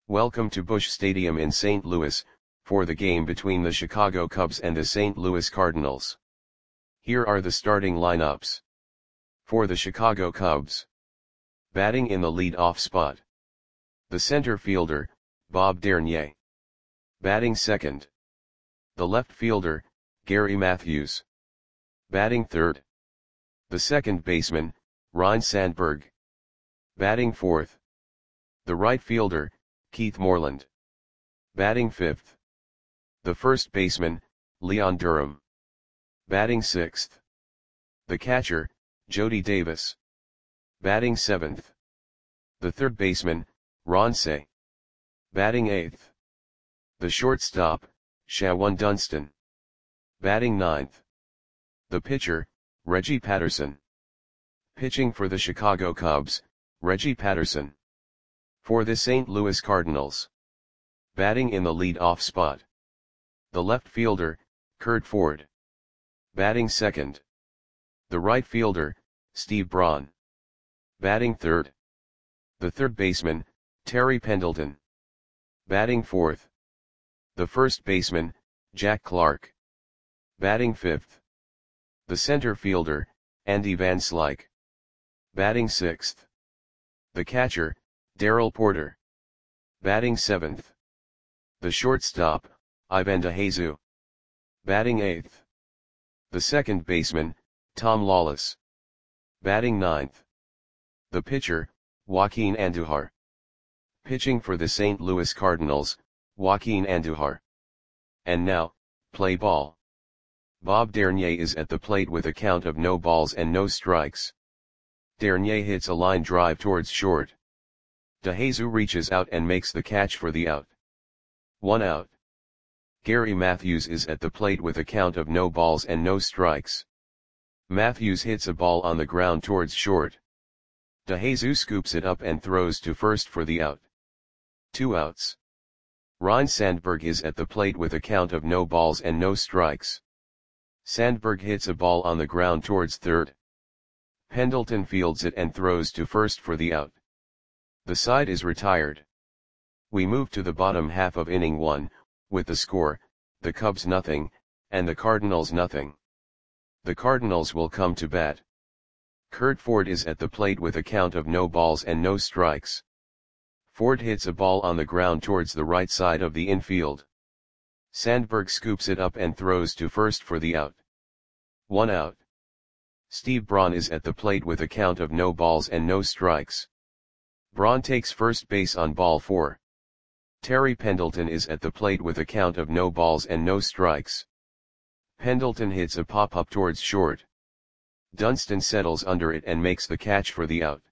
Welcome to Busch Stadium in St. Louis, for the game between the Chicago Cubs and the St. Louis Cardinals. Here are the starting lineups. For the Chicago Cubs. Batting in the lead-off spot. The center fielder, Bob Dernier. Batting second. The left fielder, Gary Matthews. Batting third. The second baseman, Ryne Sandberg. Batting fourth. The right fielder, Keith Moreland. Batting fifth. The first baseman, Leon Durham. Batting sixth. The catcher, Jody Davis. Batting seventh. The third baseman, Ron Cey. Batting eighth. The shortstop, Shawon Dunston. Batting ninth. The pitcher, Reggie Patterson. Pitching for the Chicago Cubs, Reggie Patterson. For the St. Louis Cardinals. Batting in the lead-off spot. The left fielder, Curt Ford. Batting second. The right fielder, Steve Braun. Batting third. The third baseman, Terry Pendleton. Batting fourth. The first baseman, Jack Clark. Batting fifth. The center fielder, Andy Van Slyke. Batting sixth. The catcher, Darrell Porter. Batting seventh. The shortstop, Ivan DeJesus. Batting eighth. The second baseman, Tom Lawless. Batting ninth. The pitcher, Joaquin Andujar. Pitching for the St. Louis Cardinals, Joaquin Andujar. And now, play ball. Bob Dernier is at the plate with a count of no balls and no strikes. Dernier hits a line drive towards short. DeJesus reaches out and makes the catch for the out. 1 out. Gary Matthews is at the plate with a count of no balls and no strikes. Matthews hits a ball on the ground towards short. DeJesus scoops it up and throws to first for the out. 2 outs. Ryne Sandberg is at the plate with a count of no balls and no strikes. Sandberg hits a ball on the ground towards third. Pendleton fields it and throws to first for the out. The side is retired. We move to the bottom half of inning 1, with the score, the Cubs nothing, and the Cardinals nothing. The Cardinals will come to bat. Curt Ford is at the plate with a count of no balls and no strikes. Ford hits a ball on the ground towards the right side of the infield. Sandberg scoops it up and throws to first for the out. 1 out. Steve Braun is at the plate with a count of no balls and no strikes. Braun takes first base on ball 4. Terry Pendleton is at the plate with a count of no balls and no strikes. Pendleton hits a pop-up towards short. Dunston settles under it and makes the catch for the out.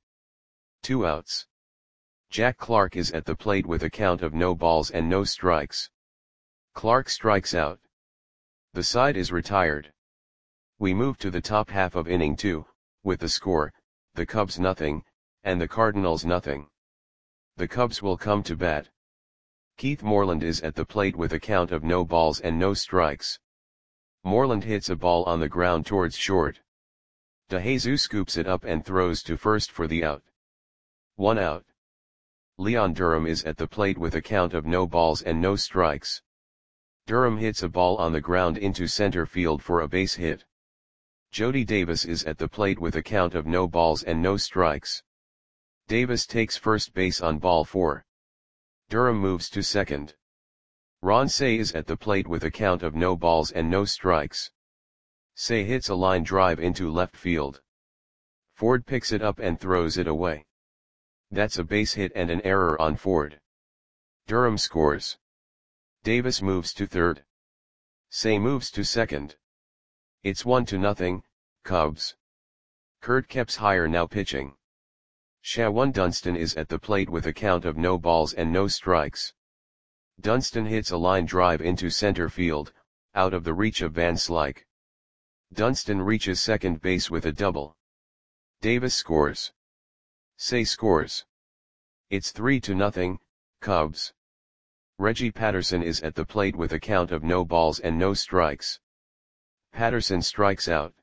2 outs. Jack Clark is at the plate with a count of no balls and no strikes. Clark strikes out. The side is retired. We move to the top half of inning 2, with the score, the Cubs nothing, and the Cardinals nothing. The Cubs will come to bat. Keith Moreland is at the plate with a count of no balls and no strikes. Moreland hits a ball on the ground towards short. DeJesus scoops it up and throws to first for the out. 1 out. Leon Durham is at the plate with a count of no balls and no strikes. Durham hits a ball on the ground into center field for a base hit. Jody Davis is at the plate with a count of no balls and no strikes. Davis takes first base on ball 4. Durham moves to second. Ron Cey is at the plate with a count of no balls and no strikes. Cey hits a line drive into left field. Ford picks it up and throws it away. That's a base hit and an error on Ford. Durham scores. Davis moves to third. Cey moves to second. It's 1-0, Cubs. Curt Kepshire now pitching. Shawon Dunston is at the plate with a count of no balls and no strikes. Dunston hits a line drive into center field, out of the reach of Van Slyke. Dunston reaches second base with a double. Davis scores. Cey scores. It's 3-0, Cubs. Reggie Patterson is at the plate with a count of no balls and no strikes. Patterson strikes out.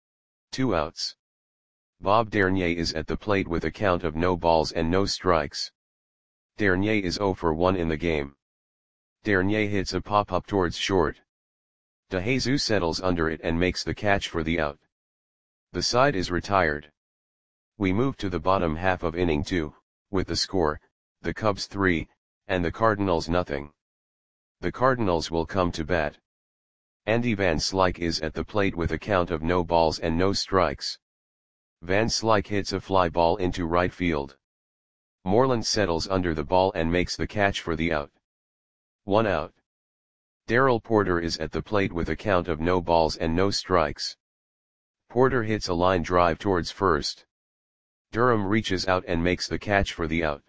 2 outs. Bob Dernier is at the plate with a count of no balls and no strikes. Dernier is 0 for 1 in the game. Dernier hits a pop-up towards short. De Jesus settles under it and makes the catch for the out. The side is retired. We move to the bottom half of inning 2, with the score, the Cubs 3, and the Cardinals nothing. The Cardinals will come to bat. Andy Van Slyke is at the plate with a count of no balls and no strikes. Van Slyke hits a fly ball into right field. Moreland settles under the ball and makes the catch for the out. 1 out. Darrell Porter is at the plate with a count of no balls and no strikes. Porter hits a line drive towards first. Durham reaches out and makes the catch for the out.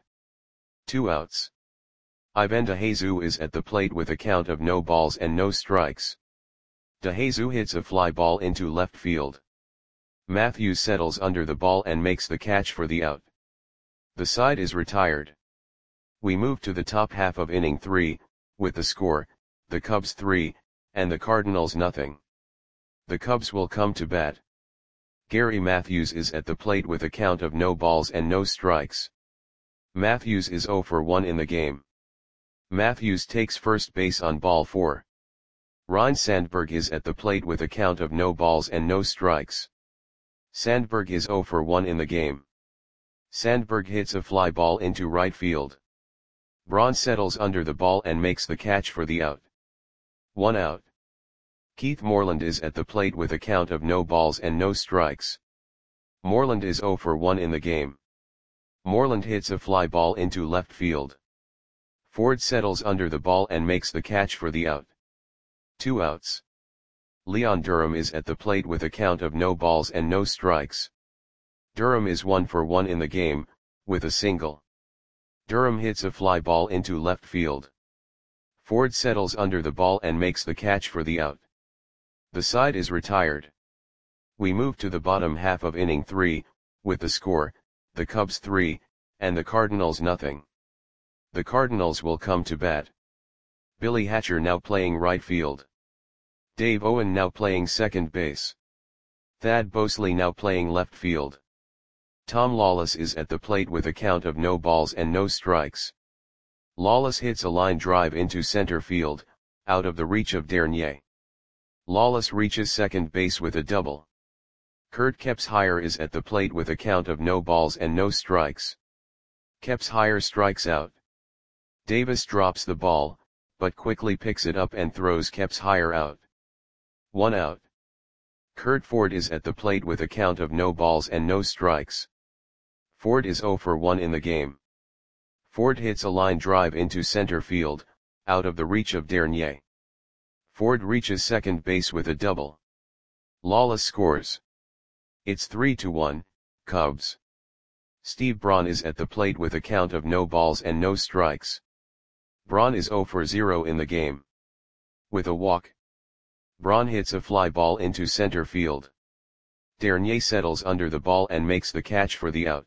2 outs. Ivan De Jesus is at the plate with a count of no balls and no strikes. De Jesus hits a fly ball into left field. Matthews settles under the ball and makes the catch for the out. The side is retired. We move to the top half of inning 3, with the score, the Cubs 3, and the Cardinals nothing. The Cubs will come to bat. Gary Matthews is at the plate with a count of no balls and no strikes. Matthews is 0 for 1 in the game. Matthews takes first base on ball 4. Ryne Sandberg is at the plate with a count of no balls and no strikes. Sandberg is 0 for 1 in the game. Sandberg hits a fly ball into right field. Braun settles under the ball and makes the catch for the out. 1 out. Keith Moreland is at the plate with a count of no balls and no strikes. Moreland is 0 for 1 in the game. Moreland hits a fly ball into left field. Ford settles under the ball and makes the catch for the out. 2 outs. Leon Durham is at the plate with a count of no balls and no strikes. Durham is 1 for 1 in the game, with a single. Durham hits a fly ball into left field. Ford settles under the ball and makes the catch for the out. The side is retired. We move to the bottom half of inning 3, with the score, the Cubs 3, and the Cardinals nothing. The Cardinals will come to bat. Billy Hatcher now playing right field. Dave Owen now playing second base. Thad Bosley now playing left field. Tom Lawless is at the plate with a count of no balls and no strikes. Lawless hits a line drive into center field, out of the reach of Dernier. Lawless reaches second base with a double. Kurt Kepshire is at the plate with a count of no balls and no strikes. Kepshire strikes out. Davis drops the ball, but quickly picks it up and throws Kepshire out. 1 out. Kurt Ford is at the plate with a count of no balls and no strikes. Ford is 0 for 1 in the game. Ford hits a line drive into center field, out of the reach of Dernier. Ford reaches second base with a double. Lawless scores. It's 3-1, Cubs. Steve Braun is at the plate with a count of no balls and no strikes. Braun is 0 for 0 in the game. With a walk. Braun hits a fly ball into center field. Dernier settles under the ball and makes the catch for the out.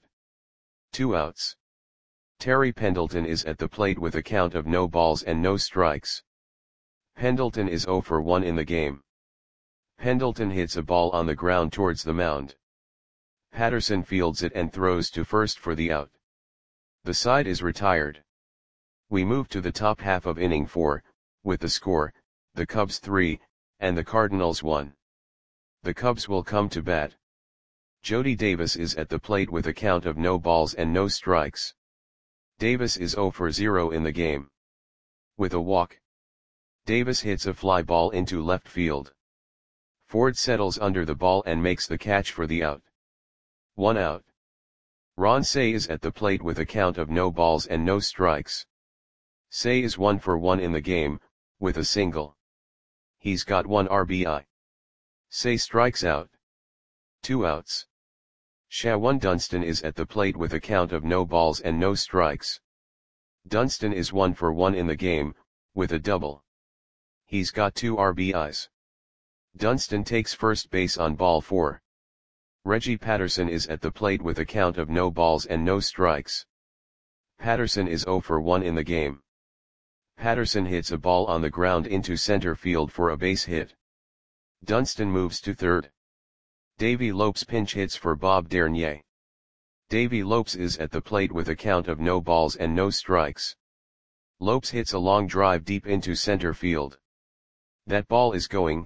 2 outs. Terry Pendleton is at the plate with a count of no balls and no strikes. Pendleton is 0 for 1 in the game. Pendleton hits a ball on the ground towards the mound. Patterson fields it and throws to first for the out. The side is retired. We move to the top half of inning 4, with the score, the Cubs 3, and the Cardinals 1. The Cubs will come to bat. Jody Davis is at the plate with a count of no balls and no strikes. Davis is 0 for 0 in the game. With a walk. Davis hits a fly ball into left field. Ford settles under the ball and makes the catch for the out. 1 out. Ron Cey is at the plate with a count of no balls and no strikes. Cey is 1 for 1 in the game, with a single. He's got 1 RBI. Cey strikes out. 2 outs. Shawan Dunston is at the plate with a count of no balls and no strikes. Dunston is 1 for 1 in the game, with a double. He's got 2 RBIs. Dunston takes first base on ball 4. Reggie Patterson is at the plate with a count of no balls and no strikes. Patterson is 0 for 1 in the game. Patterson hits a ball on the ground into center field for a base hit. Dunston moves to third. Davey Lopes pinch hits for Bob Dernier. Davy Lopes is at the plate with a count of no balls and no strikes. Lopes hits a long drive deep into center field. That ball is going,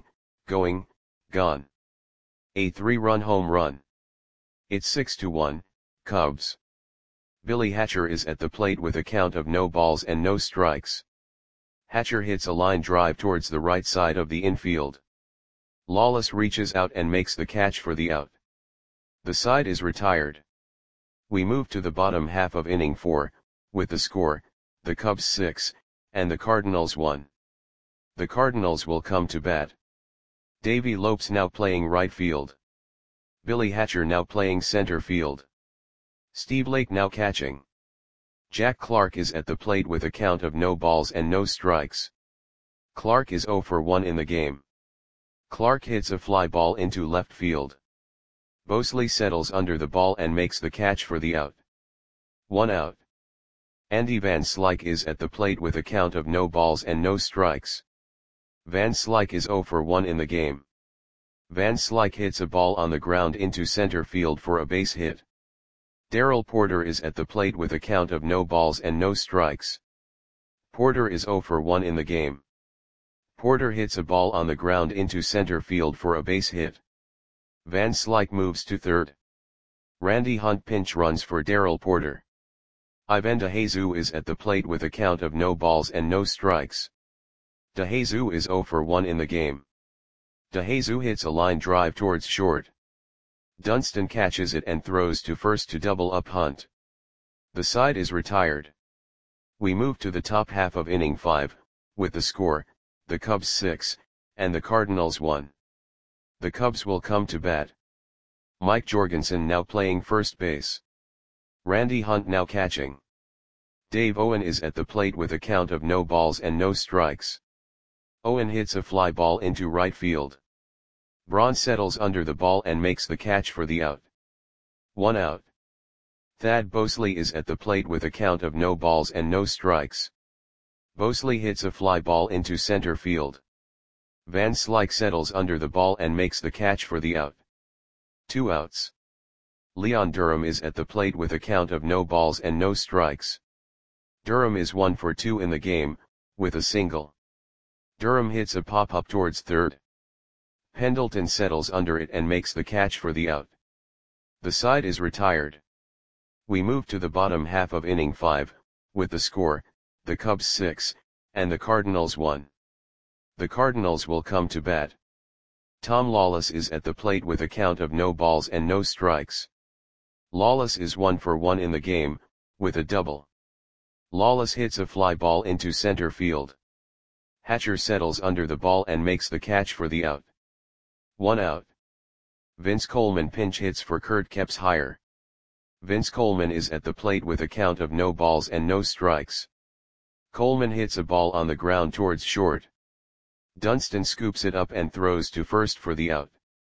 gone. A 3-run home run. It's 6-1, Cubs. Billy Hatcher is at the plate with a count of no balls and no strikes. Hatcher hits a line drive towards the right side of the infield. Lawless reaches out and makes the catch for the out. The side is retired. We move to the bottom half of inning 4, with the score, the Cubs 6, and the Cardinals 1. The Cardinals will come to bat. Davy Lopes now playing right field. Billy Hatcher now playing center field. Steve Lake now catching. Jack Clark is at the plate with a count of no balls and no strikes. Clark is 0 for 1 in the game. Clark hits a fly ball into left field. Bosley settles under the ball and makes the catch for the out. 1 out. Andy Van Slyke is at the plate with a count of no balls and no strikes. Van Slyke is 0 for 1 in the game. Van Slyke hits a ball on the ground into center field for a base hit. Darrell Porter is at the plate with a count of no balls and no strikes. Porter is 0 for 1 in the game. Porter hits a ball on the ground into center field for a base hit. Van Slyke moves to third. Randy Hunt pinch runs for Darrell Porter. Ivan DeJesus is at the plate with a count of no balls and no strikes. DeJesus is 0 for 1 in the game. DeJesus hits a line drive towards short. Dunston catches it and throws to first to double up Hunt. The side is retired. We move to the top half of inning 5, with the score, the Cubs 6, and the Cardinals 1. The Cubs will come to bat. Mike Jorgensen now playing first base. Randy Hunt now catching. Dave Owen is at the plate with a count of no balls and no strikes. Owen hits a fly ball into right field. Braun settles under the ball and makes the catch for the out. 1 out. Thad Bosley is at the plate with a count of no balls and no strikes. Bosley hits a fly ball into center field. Van Slyke settles under the ball and makes the catch for the out. 2 outs. Leon Durham is at the plate with a count of no balls and no strikes. Durham is 1 for 2 in the game, with a single. Durham hits a pop-up towards third. Pendleton settles under it and makes the catch for the out. The side is retired. We move to the bottom half of inning 5, with the score, the Cubs 6, and the Cardinals 1. The Cardinals will come to bat. Tom Lawless is at the plate with a count of no balls and no strikes. Lawless is 1 for 1 in the game, with a double. Lawless hits a fly ball into center field. Hatcher settles under the ball and makes the catch for the out. 1 out. Vince Coleman pinch hits for Kurt Kepshire. Vince Coleman is at the plate with a count of no balls and no strikes. Coleman hits a ball on the ground towards short. Dunston scoops it up and throws to first for the out.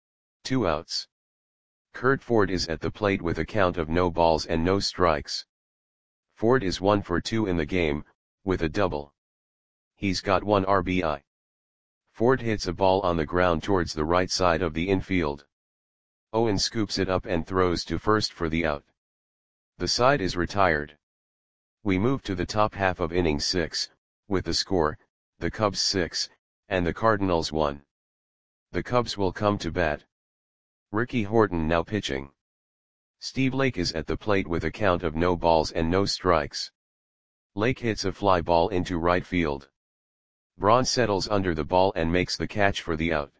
2 outs. Kurt Ford is at the plate with a count of no balls and no strikes. Ford is 1 for 2 in the game, with a double. He's got 1 RBI. Ford hits a ball on the ground towards the right side of the infield. Owen scoops it up and throws to first for the out. The side is retired. We move to the top half of inning 6, with the score, the Cubs 6, and the Cardinals 1. The Cubs will come to bat. Ricky Horton now pitching. Steve Lake is at the plate with a count of no balls and no strikes. Lake hits a fly ball into right field. Braun settles under the ball and makes the catch for the out.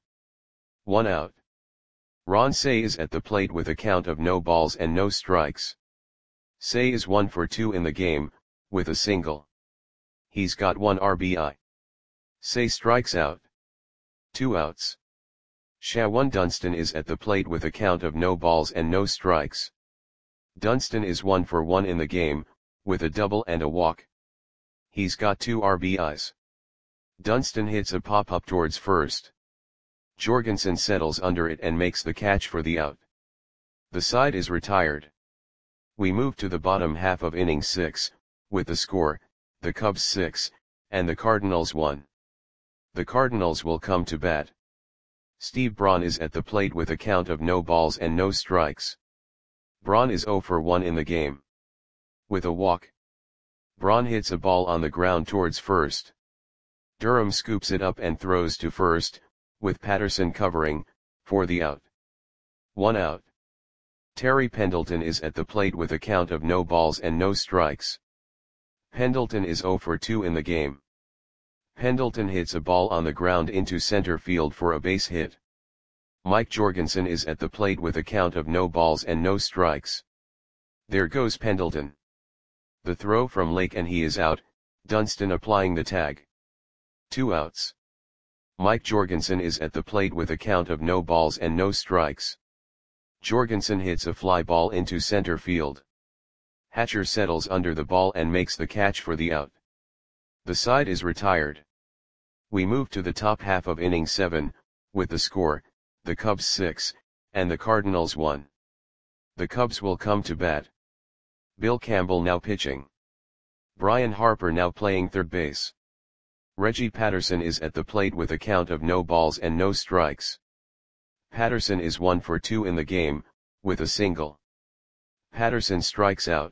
1 out. Ron Cey is at the plate with a count of no balls and no strikes. Cey is 1 for 2 in the game, with a single. He's got 1 RBI. Cey strikes out. 2 outs. Shawan Dunston is at the plate with a count of no balls and no strikes. Dunston is 1 for 1 in the game, with a double and a walk. He's got 2 RBIs. Dunston hits a pop-up towards first. Jorgensen settles under it and makes the catch for the out. The side is retired. We move to the bottom half of inning 6, with the score, the Cubs 6, and the Cardinals 1. The Cardinals will come to bat. Steve Braun is at the plate with a count of no balls and no strikes. Braun is 0 for 1 in the game. With a walk, Braun hits a ball on the ground towards first. Durham scoops it up and throws to first, with Patterson covering, for the out. 1 out. Terry Pendleton is at the plate with a count of no balls and no strikes. Pendleton is 0 for 2 in the game. Pendleton hits a ball on the ground into center field for a base hit. Mike Jorgensen is at the plate with a count of no balls and no strikes. There goes Pendleton. The throw from Lake and he is out, Dunston applying the tag. 2 outs. Mike Jorgensen is at the plate with a count of no balls and no strikes. Jorgensen hits a fly ball into center field. Hatcher settles under the ball and makes the catch for the out. The side is retired. We move to the top half of inning 7, with the score, the Cubs 6, and the Cardinals 1. The Cubs will come to bat. Bill Campbell now pitching. Brian Harper now playing third base. Reggie Patterson is at the plate with a count of no balls and no strikes. Patterson is 1 for 2 in the game, with a single. Patterson strikes out.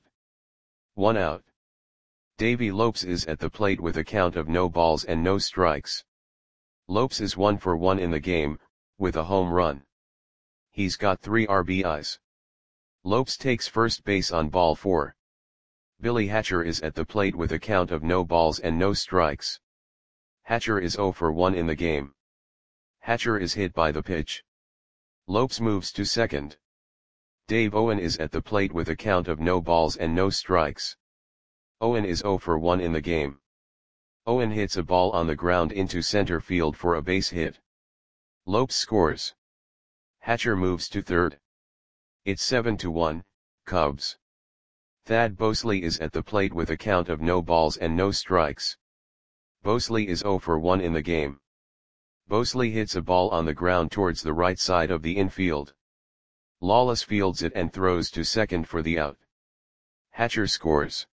1 out. Davey Lopes is at the plate with a count of no balls and no strikes. Lopes is 1 for 1 in the game, with a home run. He's got 3 RBIs. Lopes takes first base on ball 4. Billy Hatcher is at the plate with a count of no balls and no strikes. Hatcher is 0 for 1 in the game. Hatcher is hit by the pitch. Lopes moves to second. Dave Owen is at the plate with a count of no balls and no strikes. Owen is 0 for 1 in the game. Owen hits a ball on the ground into center field for a base hit. Lopes scores. Hatcher moves to third. It's 7-1, Cubs. Thad Bosley is at the plate with a count of no balls and no strikes. Bosley is 0 for 1 in the game. Bosley hits a ball on the ground towards the right side of the infield. Lawless fields it and throws to second for the out. Hatcher scores.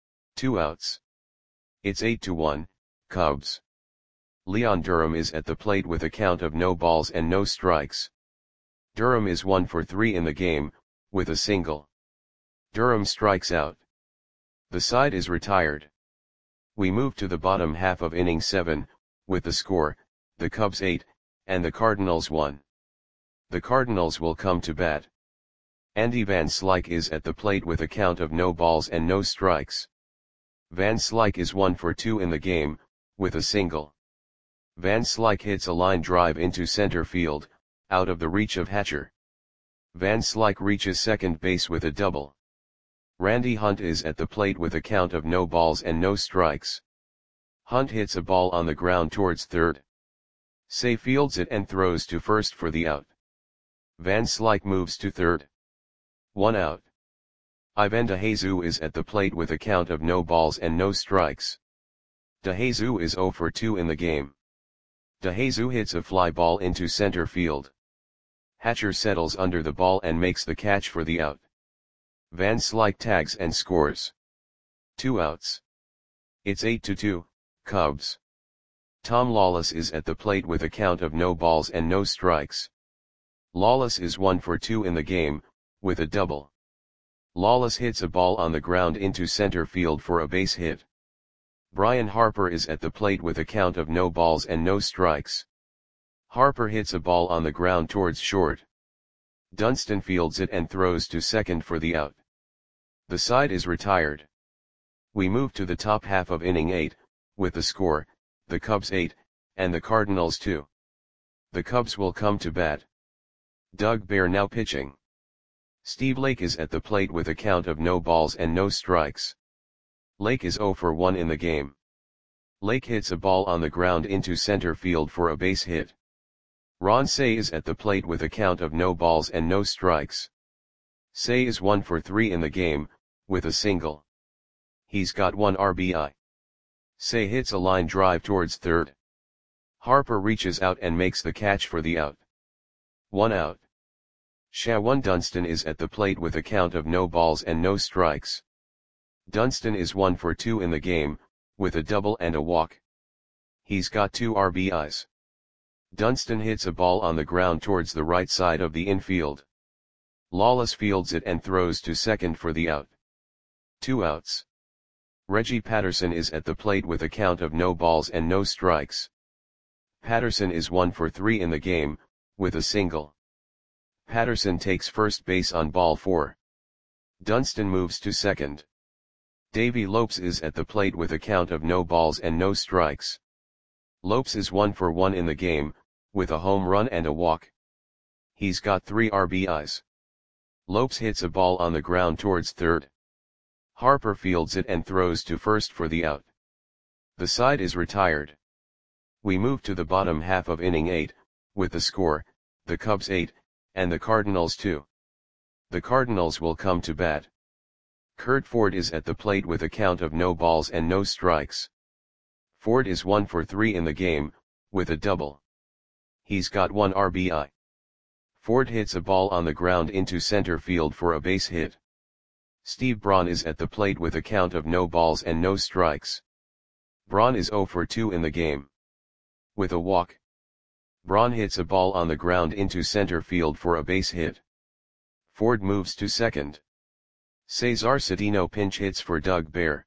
2 outs. It's 8-1, Cubs. Leon Durham is at the plate with a count of no balls and no strikes. Durham is 1 for 3 in the game, with a single. Durham strikes out. The side is retired. We move to the bottom half of inning 7, with the score, the Cubs 8, and the Cardinals 1. The Cardinals will come to bat. Andy Van Slyke is at the plate with a count of no balls and no strikes. Van Slyke is 1 for 2 in the game, with a single. Van Slyke hits a line drive into center field, out of the reach of Hatcher. Van Slyke reaches second base with a double. Randy Hunt is at the plate with a count of no balls and no strikes. Hunt hits a ball on the ground towards third. Say fields it and throws to first for the out. Van Slyke moves to third. 1 out. Ivan DeJesus is at the plate with a count of no balls and no strikes. DeJesus is 0 for 2 in the game. DeJesus hits a fly ball into center field. Hatcher settles under the ball and makes the catch for the out. Van Slyke tags and scores. 2 outs. It's 8-2, Cubs. Tom Lawless is at the plate with a count of no balls and no strikes. Lawless is 1 for 2 in the game, with a double. Lawless hits a ball on the ground into center field for a base hit. Brian Harper is at the plate with a count of no balls and no strikes. Harper hits a ball on the ground towards short. Dunston fields it and throws to second for the out. The side is retired. We move to the top half of inning 8, with the score, the Cubs 8, and the Cardinals 2. The Cubs will come to bat. Doug Bear now pitching. Steve Lake is at the plate with a count of no balls and no strikes. Lake is 0 for 1 in the game. Lake hits a ball on the ground into center field for a base hit. Ron Cey is at the plate with a count of no balls and no strikes. Cey is 1 for 3 in the game, with a single. He's got 1 RBI. Cey hits a line drive towards third. Harper reaches out and makes the catch for the out. 1 out. Shawan Dunston is at the plate with a count of no balls and no strikes. Dunston is 1 for 2 in the game, with a double and a walk. He's got 2 RBIs. Dunston hits a ball on the ground towards the right side of the infield. Lawless fields it and throws to second for the out. 2 outs. Reggie Patterson is at the plate with a count of no balls and no strikes. Patterson is 1 for 3 in the game, with a single. Patterson takes first base on ball 4. Dunston moves to second. Davey Lopes is at the plate with a count of no balls and no strikes. Lopes is 1 for 1 in the game, with a home run and a walk. He's got 3 RBIs. Lopes hits a ball on the ground towards third. Harper fields it and throws to first for the out. The side is retired. We move to the bottom half of inning 8, with the score, the Cubs 8, and the Cardinals 2. The Cardinals will come to bat. Curt Ford is at the plate with a count of no balls and no strikes. Ford is 1 for 3 in the game, with a double. He's got 1 RBI. Ford hits a ball on the ground into center field for a base hit. Steve Braun is at the plate with a count of no balls and no strikes. Braun is 0 for 2 in the game. With a walk. Braun hits a ball on the ground into center field for a base hit. Ford moves to second. Cesar Cedeno pinch hits for Doug Bear.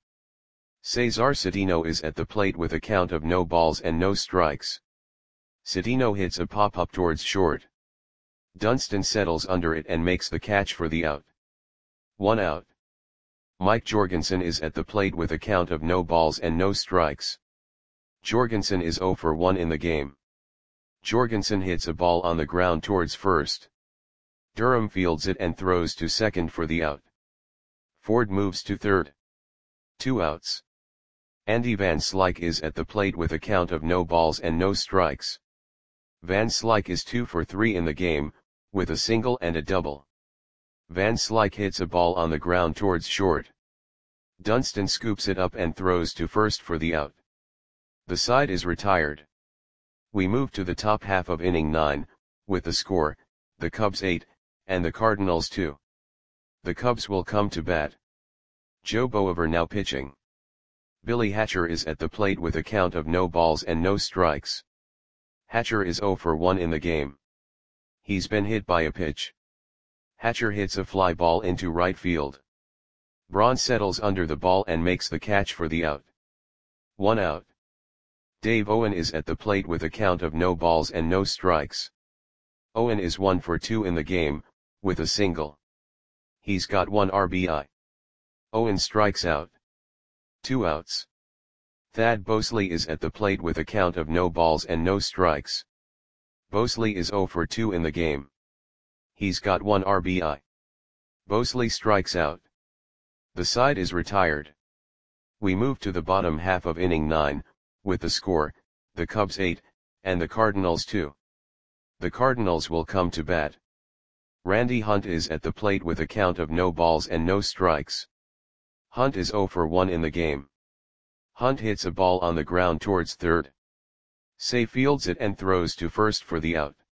Cesar Cedeno is at the plate with a count of no balls and no strikes. Cedeno hits a pop-up towards short. Dunston settles under it and makes the catch for the out. 1 out. Mike Jorgensen is at the plate with a count of no balls and no strikes. Jorgensen is 0 for 1 in the game. Jorgensen hits a ball on the ground towards first. Durham fields it and throws to second for the out. Ford moves to third. 2 outs. Andy Van Slyke is at the plate with a count of no balls and no strikes. Van Slyke is 2 for 3 in the game, with a single and a double. Van Slyke hits a ball on the ground towards short. Dunston scoops it up and throws to first for the out. The side is retired. We move to the top half of inning 9, with the score, the Cubs 8, and the Cardinals 2. The Cubs will come to bat. Joe Boever now pitching. Billy Hatcher is at the plate with a count of no balls and no strikes. Hatcher is 0 for 1 in the game. He's been hit by a pitch. Hatcher hits a fly ball into right field. Braun settles under the ball and makes the catch for the out. 1 out. Dave Owen is at the plate with a count of no balls and no strikes. Owen is 1 for 2 in the game, with a single. He's got 1 RBI. Owen strikes out. 2 outs. Thad Bosley is at the plate with a count of no balls and no strikes. Bosley is 0 for 2 in the game. He's got 1 RBI. Bosley strikes out. The side is retired. We move to the bottom half of inning 9, with the score, the Cubs 8, and the Cardinals 2. The Cardinals will come to bat. Randy Hunt is at the plate with a count of no balls and no strikes. Hunt is 0 for 1 in the game. Hunt hits a ball on the ground towards third. Say fields it and throws to first for the out.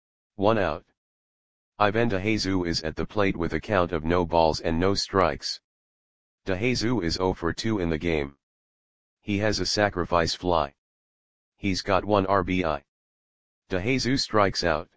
1 out. Ivan DeJesus is at the plate with a count of no balls and no strikes. DeJesus is 0 for 2 in the game. He has a sacrifice fly. He's got 1 RBI. DeJesus strikes out.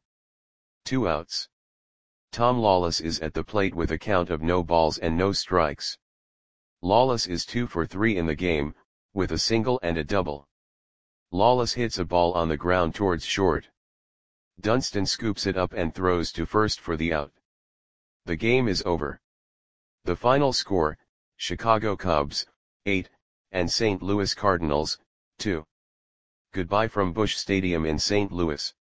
2 outs. Tom Lawless is at the plate with a count of no balls and no strikes. Lawless is 2 for 3 in the game, with a single and a double. Lawless hits a ball on the ground towards short. Dunston scoops it up and throws to first for the out. The game is over. The final score, Chicago Cubs, 8, and St. Louis Cardinals, 2. Goodbye from Busch Stadium in St. Louis.